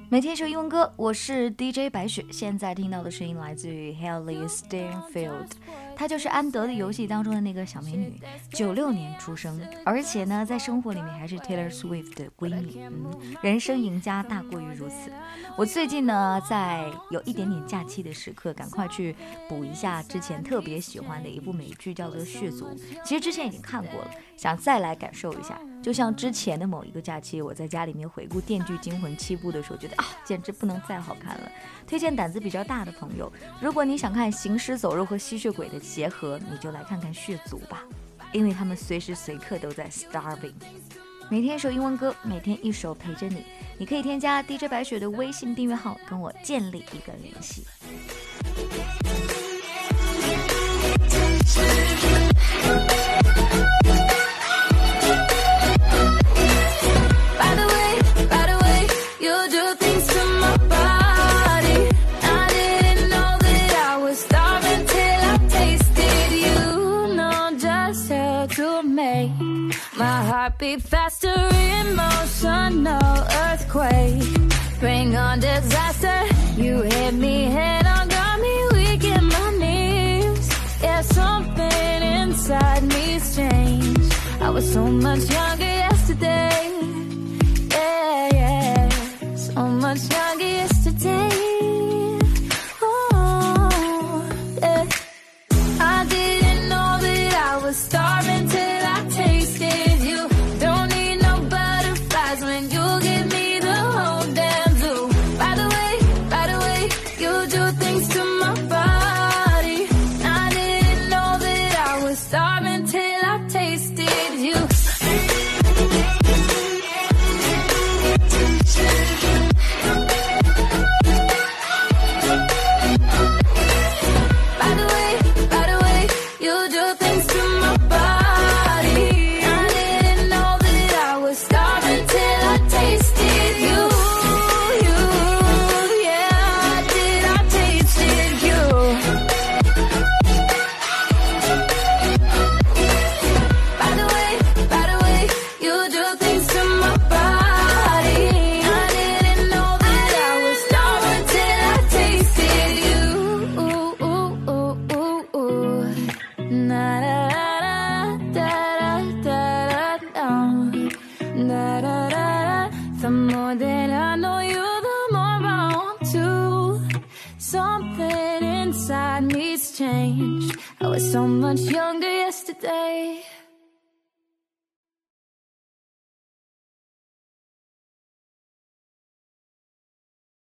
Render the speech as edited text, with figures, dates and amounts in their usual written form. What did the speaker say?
每天学英文歌，我是 DJ 白雪。现在听到的声音来自于 Haley Steinfeld， 她就是安德的游戏当中的那个小美女，96年出生，而且呢，在生活里面还是 Taylor Swift 的闺蜜。人生赢家大过于如此。我最近呢，在有一点点假期的时刻，赶快去补一下之前特别喜欢的一部美剧，叫做《血族》。其实之前已经看过了，想再来感受一下。就像之前的某一个假期，我在家里面回顾《电锯惊魂》7部的时候，觉得简直不能再好看了。推荐胆子比较大的朋友，如果你想看行尸走肉和吸血鬼的结合，你就来看看《血族》吧，因为他们随时随刻都在 starving。每天一首英文歌，每天一首陪着你。你可以添加 DJ 白雪的微信订阅号，跟我建立一个联系。 My heart beat faster, emotional earthquake. Bring on disaster. You hit me head on, got me weak in my knees. Yeah, something inside me's changed. I was so much younger yesterday. Yeah, yeah, so much younger yesterday. Oh, yeah. I didn't know that I was starving till I tasted you. Don't need no butterflies when you give me the whole damn zoo. By the way, you do things to my body. I didn't know that I was starving till I tasted you. By the way, you do things to my body. I didn't know that I was starving till I tasted you. Yeah, I tasted you. By the way, you do things to my body. I didn't know that I was starving till I tasted you. Na da da da da da da da. The more that I know you, the more I want to. Something inside me's changed. I was so much younger yesterday.